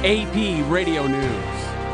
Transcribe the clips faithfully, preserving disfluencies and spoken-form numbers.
A P Radio News.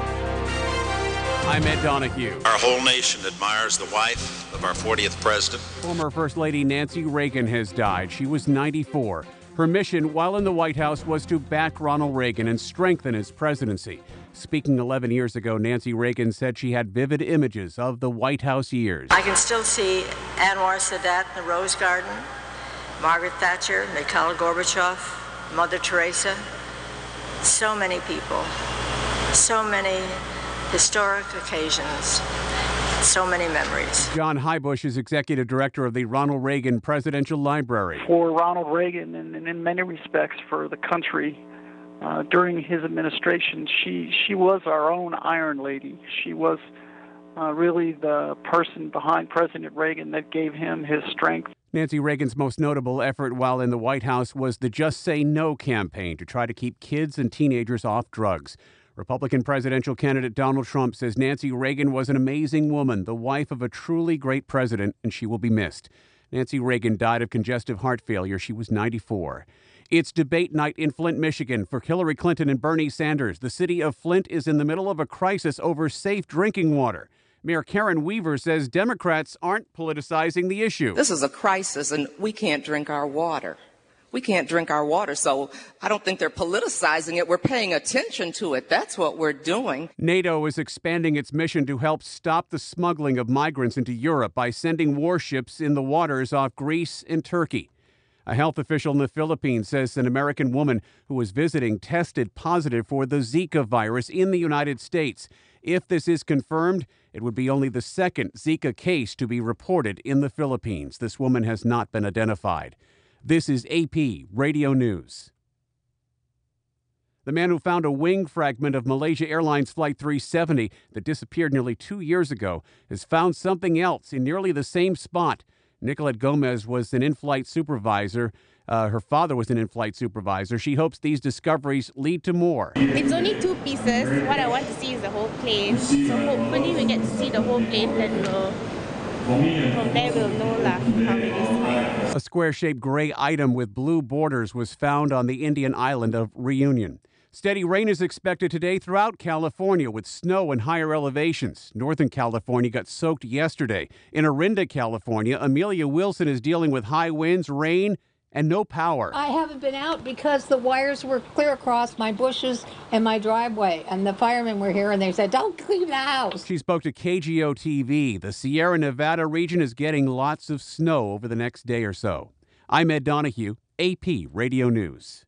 I'm Ed Donahue. Our whole nation admires the wife of our fortieth president. Former First Lady Nancy Reagan has died. She was ninety-four. Her mission while in the White House was to back Ronald Reagan and strengthen his presidency. Speaking eleven years ago, Nancy Reagan said she had vivid images of the White House years. I can still see Anwar Sadat in the Rose Garden, Margaret Thatcher, Mikhail Gorbachev, Mother Teresa. So many people, so many historic occasions, so many memories. John Heybusch is executive director of the Ronald Reagan Presidential Library. For Ronald Reagan, and, and in many respects for the country, uh, during his administration, she, she was our own Iron Lady. She was uh, really the person behind President Reagan that gave him his strength. Nancy Reagan's most notable effort while in the White House was the Just Say No campaign to try to keep kids and teenagers off drugs. Republican presidential candidate Donald Trump says Nancy Reagan was an amazing woman, the wife of a truly great president, and she will be missed. Nancy Reagan died of congestive heart failure. She was ninety-four. It's debate night in Flint, Michigan for Hillary Clinton and Bernie Sanders. The city of Flint is in the middle of a crisis over safe drinking water. Mayor Karen Weaver says Democrats aren't politicizing the issue. This is a crisis, and we can't drink our water. We can't drink our water, so I don't think they're politicizing it. We're paying attention to it. That's what we're doing. NATO is expanding its mission to help stop the smuggling of migrants into Europe by sending warships in the waters off Greece and Turkey. A health official in the Philippines says an American woman who was visiting tested positive for the Zika virus in the United States. If this is confirmed, it would be only the second Zika case to be reported in the Philippines. This woman has not been identified. This is A P Radio News. The man who found a wing fragment of Malaysia Airlines Flight three seventy that disappeared nearly two years ago has found something else in nearly the same spot. Nicolette Gomez was an in-flight supervisor. Uh, her father was an in-flight supervisor. She hopes these discoveries lead to more. It's only two pieces. What I want to see is the whole plane. So hopefully we get to see the whole plane, then we'll, from there we'll know lah how it is. A square-shaped gray item with blue borders was found on the Indian island of Reunion. Steady rain is expected today throughout California with snow and higher elevations. Northern California got soaked yesterday. In Orinda, California, Amelia Wilson is dealing with high winds, rain, and no power. I haven't been out because the wires were clear across my bushes and my driveway, and the firemen were here and they said, don't clean the house. She spoke to K G O T V. The Sierra Nevada region is getting lots of snow over the next day or so. I'm Ed Donahue, A P Radio News.